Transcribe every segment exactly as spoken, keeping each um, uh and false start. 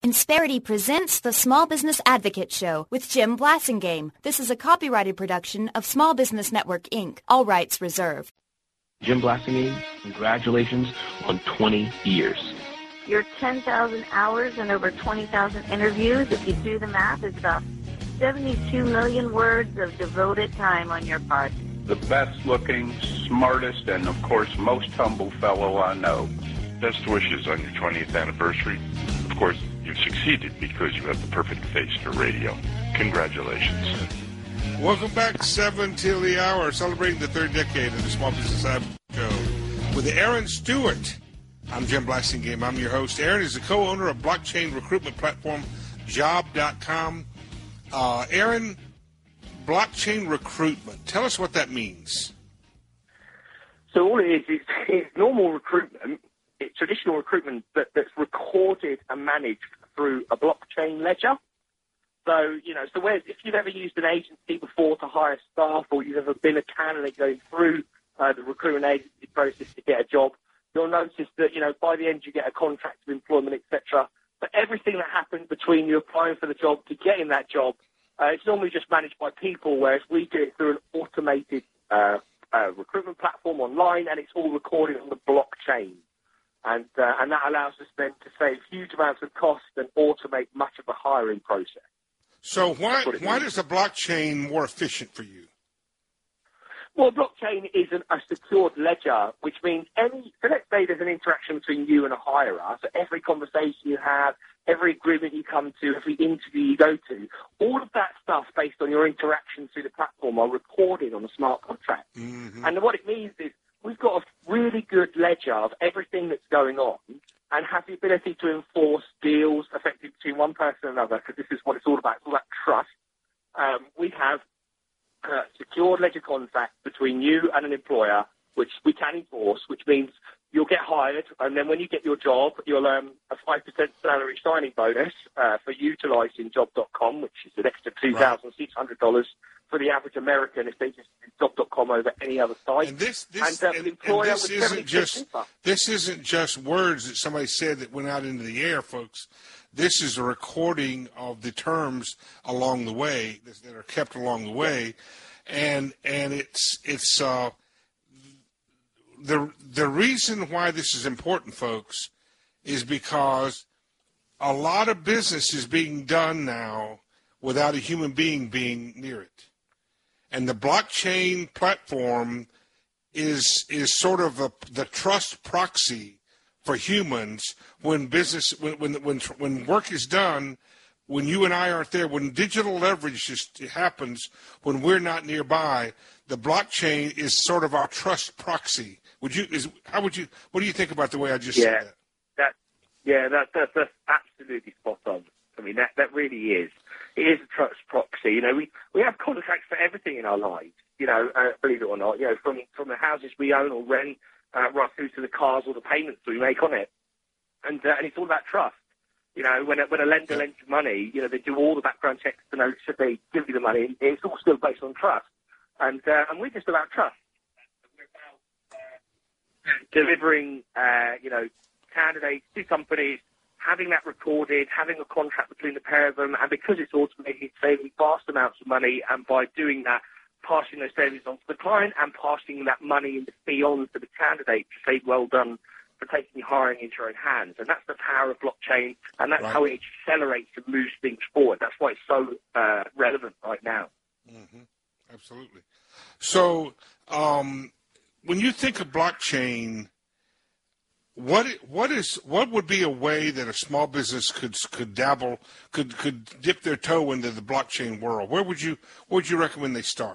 Insperity presents the Small Business Advocate Show with Jim Blasingame. This is a copyrighted production of Small Business Network, Incorporated. All rights reserved. Jim Blasingame, congratulations on twenty years. Your ten thousand hours and over twenty thousand interviews, if you do the math, is about seventy-two million words of devoted time on your part. The best looking, smartest, and of course most humble fellow I know. Best wishes on your twentieth anniversary. Of course, you've succeeded because you have the perfect face for radio. Congratulations. Welcome back, seven till the hour, celebrating the third decade of the Small Business Advocate Show with Aaron Stewart. I'm Jim Blasingame. I'm your host. Aaron is the co-owner of blockchain recruitment platform job dot com. Uh, Aaron, blockchain recruitment. Tell us what that means. So all it is is, is normal recruitment. It's traditional recruitment that, that's recorded and managed through a blockchain ledger. So, you know, so whereas if you've ever used an agency before to hire staff, or you've ever been a candidate going through uh, the recruitment agency process to get a job, you'll notice that, you know, by the end you get a contract of employment, et cetera. But everything that happens between you applying for the job to getting that job, uh, it's normally just managed by people, whereas we do it through an automated uh, uh, recruitment platform online, and it's all recorded on the blockchain. And uh, and that allows us then to save huge amounts of cost and automate much of the hiring process. So why why is the blockchain more efficient for you? Well, blockchain is an, a secured ledger, which means any, so let's say there's an interaction between you and a hirer, so every conversation you have, every agreement you come to, every interview you go to, all of that stuff based on your interactions through the platform are recorded on a smart contract. Mm-hmm. And what it means is we've got a really good ledger of everything that's going on and have the ability to enforce deals effectively between one person and another, because this is what it's all about. It's all about trust. Um, we have Uh, secured ledger contract between you and an employer, which we can enforce, which means you'll get hired, and then when you get your job, you'll earn a five percent salary signing bonus uh, for utilising job dot com, which is an extra two thousand six hundred dollars right. for the average American if they just do job dot com over any other site. And this, this, and, uh, and, the employer and this isn't just this isn't just words that somebody said that went out into the air, folks. This is a recording of the terms along the way that are kept along the way, and and it's it's uh, the the reason why this is important, folks, is because a lot of business is being done now without a human being being near it, and the blockchain platform is is sort of a, the trust proxy for humans when business, when, when when when work is done, when you and I aren't there, when digital leverage just happens, when we're not nearby, the blockchain is sort of our trust proxy. Would you? Is how would you? What do you think about the way I just yeah, said that? that yeah, that, that that's absolutely spot on. I mean, that that really is. It is a trust proxy. You know, we we have contracts for everything in our lives. You know, uh, believe it or not. You know, from from the houses we own or rent. Uh, right through to the cars or the payments we make on it. And uh, and it's all about trust. You know, when a, when a lender lends you money, you know, they do all the background checks to know should they give you the money. It's all still based on trust. And uh, and we're just about trust. We're about uh, delivering, uh, you know, candidates to companies, having that recorded, having a contract between the pair of them, and because it's automated, saving vast amounts of money, and by doing that, passing those savings on to the client and passing that money and the fee on to the candidate to say, well done for taking your hiring into your own hands. And that's the power of blockchain, and that's right. how it accelerates and moves things forward. That's why it's so uh, relevant right now. Mm-hmm. Absolutely. So um, when you think of blockchain, what what is what would be a way that a small business could could dabble, could could dip their toe into the blockchain world? Where would you where would you recommend they start?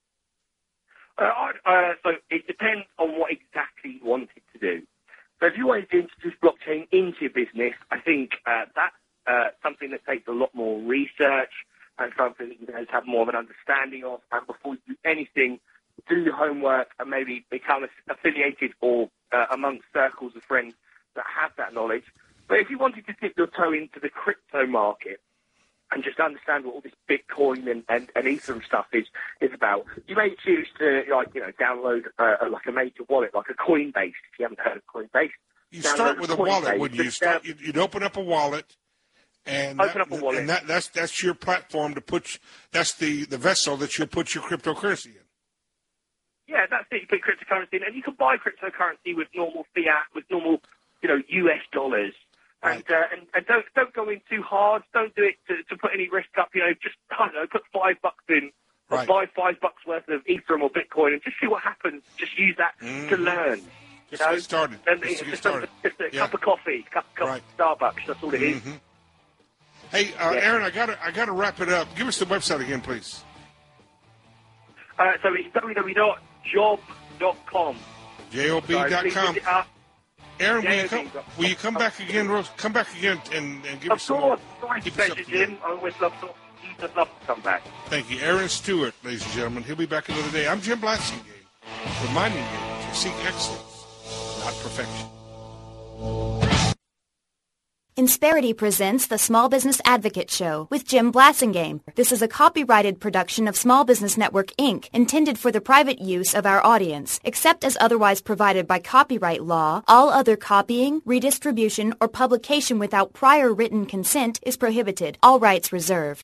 Uh, uh, so it depends on what exactly you wanted to do. So if you wanted to introduce blockchain into your business, I think uh, that's uh, something that takes a lot more research and something that you guys have more of an understanding of. And before you do anything, do your homework and maybe become affiliated or uh, amongst circles of friends that have that knowledge. But if you wanted to dip your toe into the crypto market, and just understand what all this Bitcoin and, and, and Ethereum stuff is, is about, you may choose to, like, you know, download uh, like a major wallet, like a Coinbase, if you haven't heard of Coinbase. You start with a wallet, wouldn't you? you start, you'd, you'd open up a wallet, And Open that, up a wallet. And that, that's that's your platform to put. That's the, the vessel that you'll put your cryptocurrency in. Yeah, that's it. You put cryptocurrency in, and you can buy cryptocurrency with normal fiat, with normal, you know, U S dollars. And, Right. uh, and and don't don't go in too hard. Don't do it to, to put any risk up. You know, just I don't know, put five bucks in, or Right. buy five bucks worth of Ethereum or Bitcoin, and just see what happens. Just use that Mhm. to learn. Just you know? get started. And Just it's get just, started. A, just a Yeah. cup of coffee, cup of coffee, Right. Starbucks. That's all it is. Mhm. Hey, uh, Yeah. Aaron, I got to I got to wrap it up. Give us the website again, please. Uh, so it's w w w dot job dot com. J O B So dot please com. visit us. Aaron, will you J O B come? dot com. Will you come back again? Rose? Come back again and, and give Of us some more. course, always a Keep us up pleasure, to date. Jim. I always love to. I'd love to come back. Thank you, Aaron Stewart, ladies and gentlemen. He'll be back another day. I'm Jim Blasingame, reminding you to seek excellence, not perfection. Insperity presents the Small Business Advocate Show with Jim Blasingame. This is a copyrighted production of Small Business Network, Incorporated, intended for the private use of our audience. Except as otherwise provided by copyright law, all other copying, redistribution, or publication without prior written consent is prohibited. All rights reserved.